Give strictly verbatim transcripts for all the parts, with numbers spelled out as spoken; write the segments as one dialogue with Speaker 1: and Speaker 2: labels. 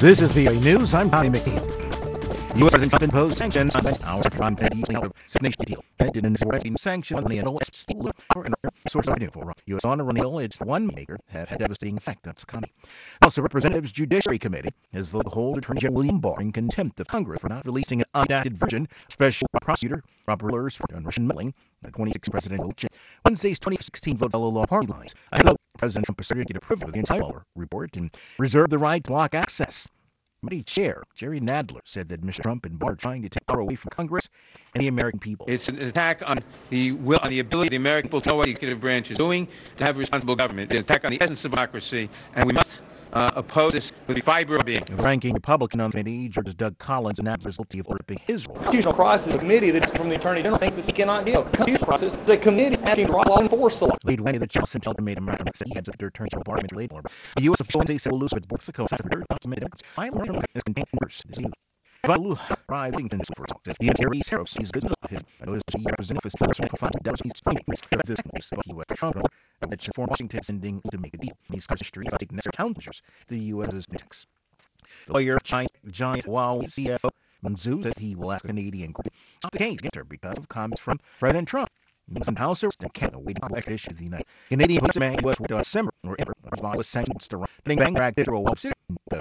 Speaker 1: This is V O A News. I'm Tommy McNeil. U S President Trump imposed sanctions on our content using our nation deal. It didn't support sanctions on the N O S steel or source of revenue for U S on O'Neill. Its one maker have had devastating effect on its economy. Also, Representatives Judiciary Committee has voted to hold Attorney General William Barr in contempt of Congress for not releasing an unredacted version of Special Prosecutor Robert Mueller's report on Russian meddling in the twenty sixteen presidential election. Wednesday's twenty sixteen vote followed along party lines. I hope President Trump asserted to get approval of the entire Mueller report and reserve the right to block access. Committee Chair Jerry Nadler said that Mister Trump and Barr are trying to take power away from Congress and the American people.
Speaker 2: It's an attack on the will, on the ability of the American people to know what the executive branch is doing, to have a responsible government. It's an attack on the essence of democracy, and we must uh, oppose this with the fiber of being.
Speaker 1: The ranking Republican on the committee, Georgia's Doug Collins, and Nadler is guilty of overstepping his role.
Speaker 3: Constitutional crisis, a committee that's from the Attorney General thinks that he cannot deal. Constitutional crisis, the committee asking to law enforce the law.
Speaker 1: Lead way that Charles Sentell made America said he had Secretary Attorney General Barr and Label. The U S official Wednesday said Elizabeth Mexico Secretary documented Democrats. I learned this contained worse. This news. Valu arrived in this for the interior's Harris sees business of his. I noticed he represented his personal profile to Dallas. He's explaining this news of U S Trump that should form Washington sending to make a deal. He's got history of taking necessary countermeasures. The U S next. The lawyer of China Giant Huawei C F O Manzu says he will ask a Canadian court to stop the case against her because of comments from President Trump. Some House arrest and Canada waiting for extradition to the United Canadian policeman was with December or ever violent sanctions to run. Bang back to a wall city.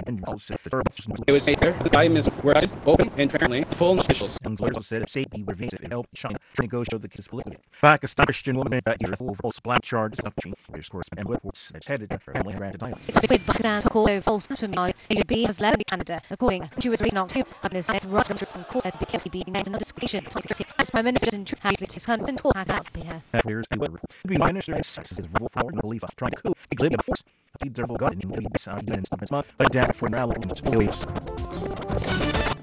Speaker 4: It was made clear the documents were open and transparently full officials.
Speaker 1: And lawyers said safety would advance and help China to negotiate the case politically. Pakistan Christian woman that year for false black charges of treating British correspondent and reports that's headed to family granted island.
Speaker 5: Pakistan took all false from A B has led Canada, according to his recent October his Russian and court had been being made another discussion. As Prime Minister in has his hand and talk out to her.
Speaker 1: Clears the weather. The Prime Minister has his verbal forward and belief of trying to coup. He glib force. He observed God in the side and month, but adapt for morality.